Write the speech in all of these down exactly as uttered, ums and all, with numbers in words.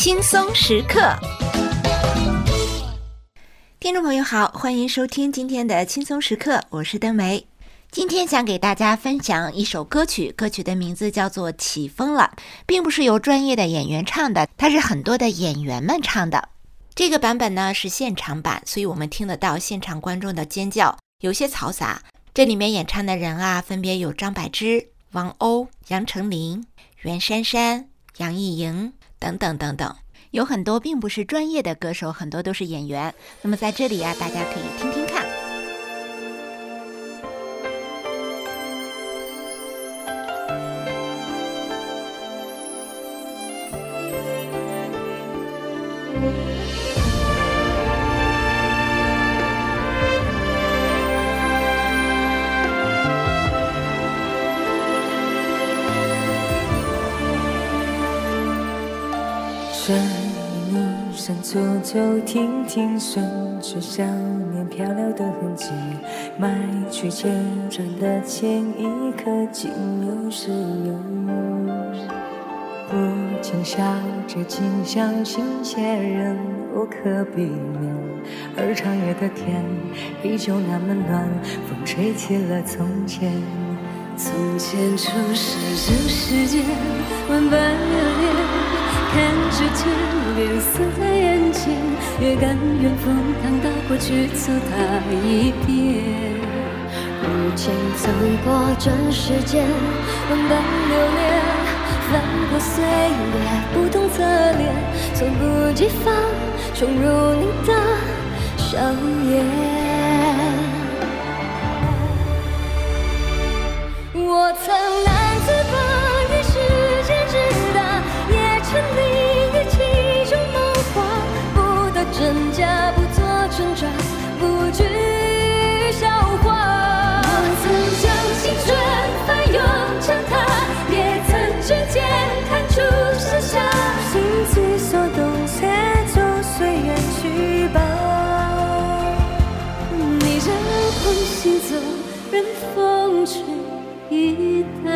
轻松时刻。听众朋友好，欢迎收听今天的轻松时刻，我是登梅。今天想给大家分享一首歌曲，歌曲的名字叫做《起风了》，并不是由专业的演员唱的，它是很多的演员们唱的。这个版本呢是现场版，所以我们听得到现场观众的尖叫，有些嘈杂。这里面演唱的人啊，分别有张柏芝、王鸥、杨丞琳、袁姗姗、杨钰莹等等等等，有很多并不是专业的歌手，很多都是演员。那么在这里啊，大家可以听听看。 顺路上走走停停，顺着少年漂流的痕迹，买去千转的前一刻，竟有始有终。不禁笑着，竟相信些人无可避免，而长夜的天依旧那么暖，风吹起了从前。从前初识这世间，万般留恋，看着天边色在眼前，也甘愿赴汤蹈火去走它一遍。 如今走过这世间，万般留恋，翻过岁月，不同侧脸，猝不及防冲入你的笑颜。我曾难自拔于世界之大，也沉溺于其中梦话，不得真假，不做挣扎，不惧笑话。我曾将青春翻涌成她，也曾指尖弹出盛夏，心之所动，且就随缘去吧。你任风行走，任风吹一淡。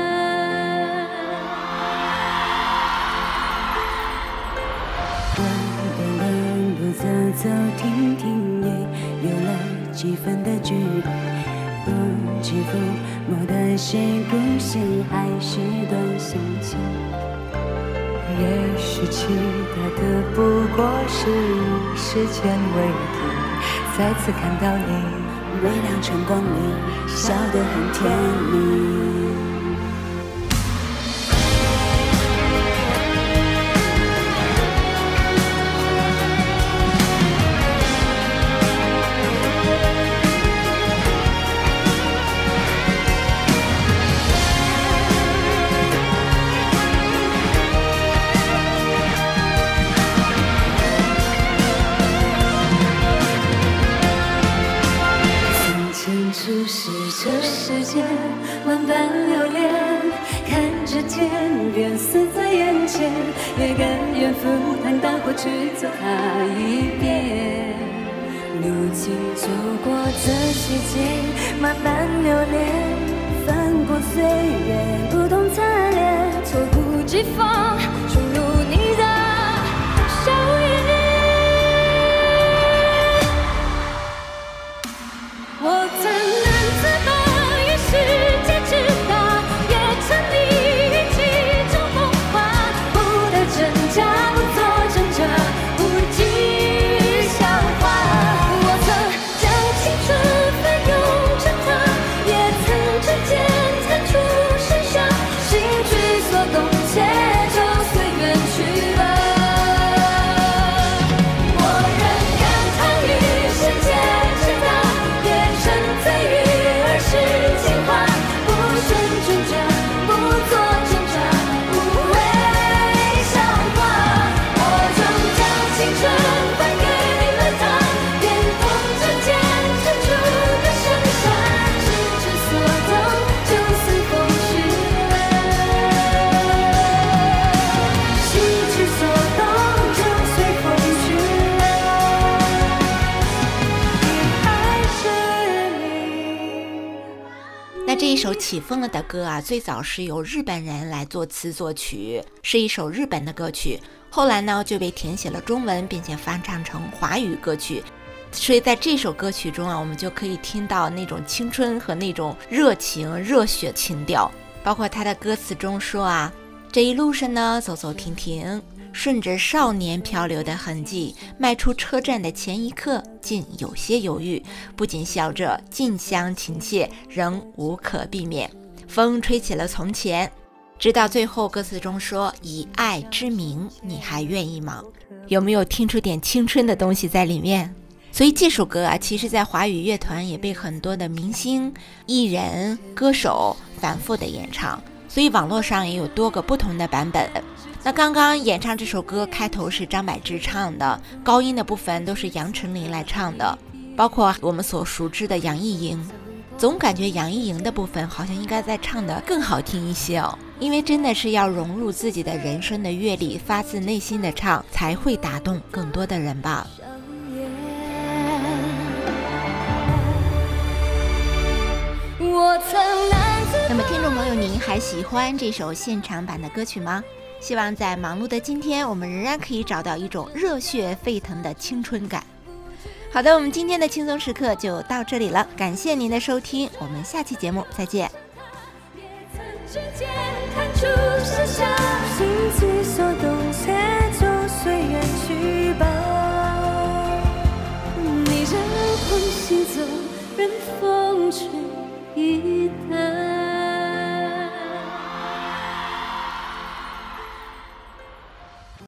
短短的路走走停停，也有了几分的距离，不知抚摸的是故事，还是段心情？ 也许期待的不过是以时间为题，再次看到你微亮晨光里，笑得很甜蜜。 初识这世间，万般留恋，看着天边色在眼前，也甘愿赴汤蹈火去走它一遍。如今走过这世间，万般留恋，翻过岁月，不同侧脸，猝不及防冲入你的笑颜。我曾难自拔于世界之大，也沉溺于其中梦话，不得真假，不做挣扎，不惧笑话。我曾将青春翻涌成她，也曾指尖弹出盛夏，心之所动，且就首起风了的歌啊，最早是由日本人来作词作曲，是一首日本的歌曲，后来呢就被填写了中文，并且翻唱成华语歌曲。所以在这首歌曲中啊，我们就可以听到那种青春和那种热情热血情调。包括他的歌词中说啊，这一路上呢走走停停，顺着少年漂流的痕迹，迈出车站的前一刻竟有些犹豫，不仅笑着近乡情怯，仍无可避免。风吹起了从前，直到最后歌词中说，以爱之名你还愿意吗？有没有听出点青春的东西在里面？所以这首歌啊，其实在华语乐团也被很多的明星、艺人、歌手反复的演唱，所以网络上也有多个不同的版本。那刚刚演唱这首歌开头是张柏芝唱的，高音的部分都是杨丞琳来唱的，包括我们所熟知的杨钰莹。总感觉杨钰莹的部分好像应该再唱得更好听一些哦，因为真的是要融入自己的人生的阅历，发自内心的唱，才会打动更多的人吧。那么听众朋友，您还喜欢这首现场版的歌曲吗？希望在忙碌的今天，我们仍然可以找到一种热血沸腾的青春感。好的，我们今天的轻松时刻就到这里了，感谢您的收听，我们下期节目再见。 心之所动，且就随缘去吧。你任风行走，任风吹一旦